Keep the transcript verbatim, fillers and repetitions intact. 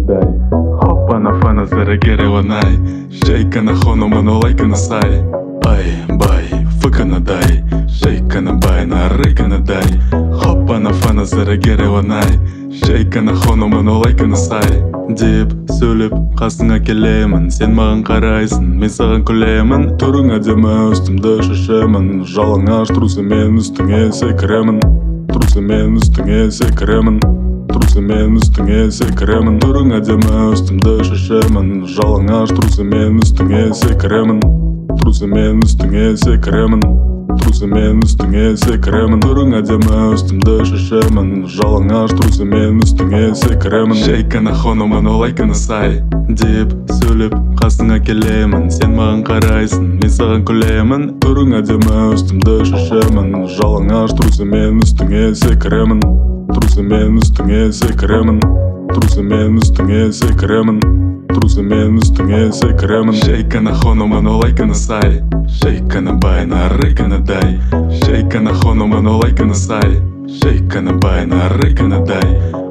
дай. Хопа на фана зарегере ванай. Шейка на хону ману лайка на сай. Ай, бай, фыка на дай. Шейка на бай, на рыка на дай. Хопа на фана зарегере ванай. Шейка на хону ману лайка на сай. Деп сөйлеп қасыңа келемін, сен маған қарайсың, мен саған күлемін. Түрің әдемі, үстімді шешемін, жалаңаш трусымен үстіңе секіремін. Трусымен үстіңе секіремін, трусымен үстіңе секіремін. Түрің әдемі, үстімді шешемін, жалаңаш трусымен үстіңе секіремін. Трусымен үстіңе секіремін, трусымен үстіңе секіремін. Түрің әдемі, үстімді шешемін, жалаңаш трусымен үстіңе секіремін. Шейка на хону ману лайка на сай. Деп сөйлеп қасыңа келемін, сен маған қарайсың, мен саған күлемін. Түрің әдемі, үстімді шешемін, жалаңаш трусымен үстіңе секіремін. Трусымен үстіңе секіремін, трусымен үстіңе секіремін. Трусымен үстіңе секіремін. Шейка на хону ману лайка на сай. Шейка на бай, на рыка на дай. Шейка на хону ману лайка на сай. Шейка на бай, на рыка на дай.